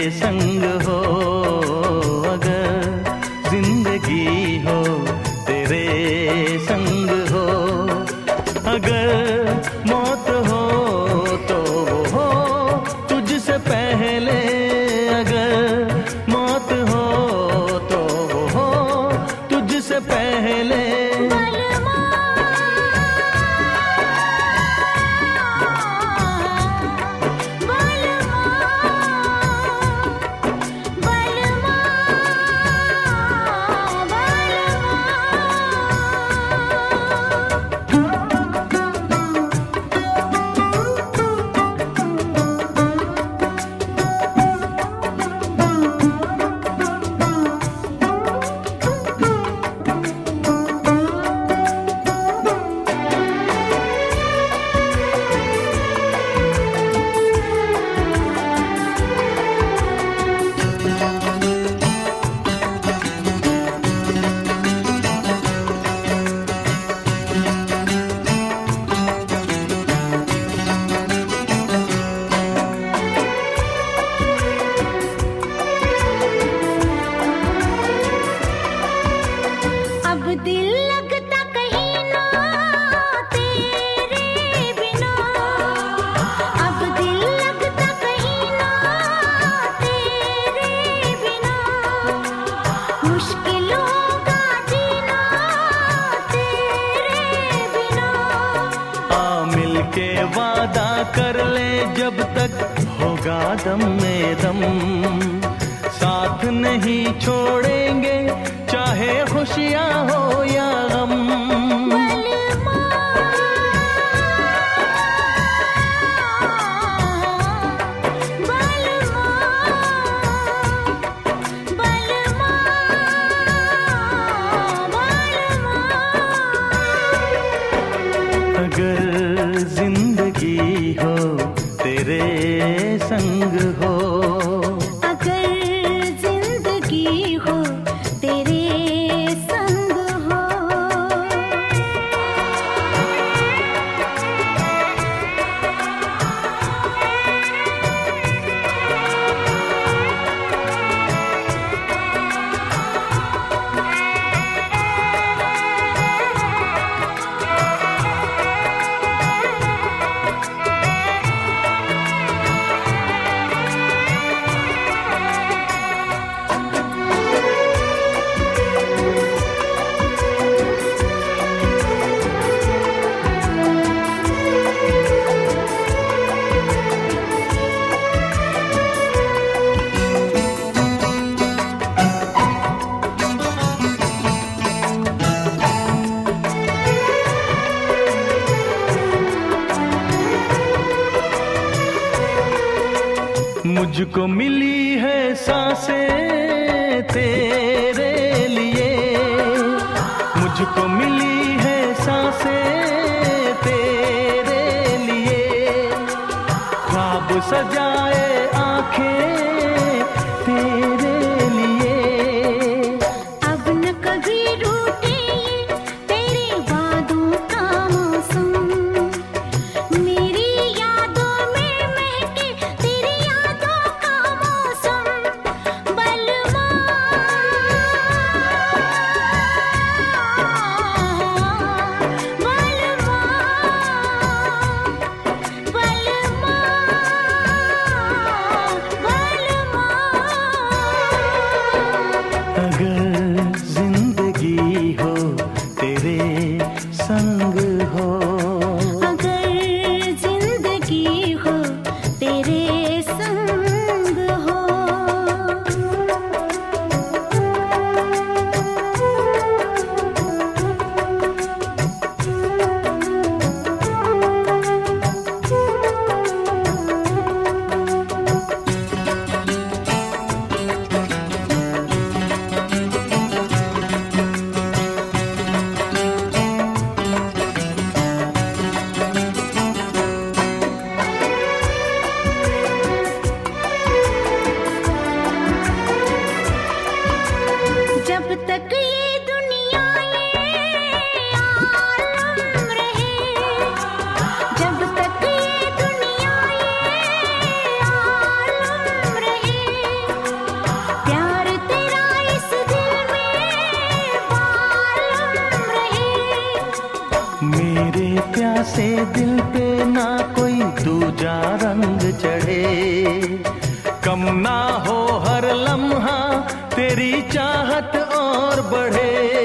संग हो, अगर जिंदगी हो तेरे संग हो, अगर मौत हो तो वो हो तुझसे पहले, अगर मौत हो तो वो हो तुझसे पहले। के वादा कर ले जब तक होगा दम में दम, साथ नहीं छोड़ेंगे चाहे खुशियां हो या गम। अगर जिंदगी हो तेरे संग हो, अगर जिंदगी हो तेरे संग हो। मुझको मिली है सांसें तेरे लिए, मुझको मिली है सांसें तेरे लिए, ख्वाब सजाए आंखें तेरे लिए। अब न कभी रूठे तेरे वादों का मौसम, मेरी यादों में महके तेरी यादों का मौसम। बलमा बलमा बलमा बलमा। ना हो हर लम्हा तेरी चाहत और बढ़े।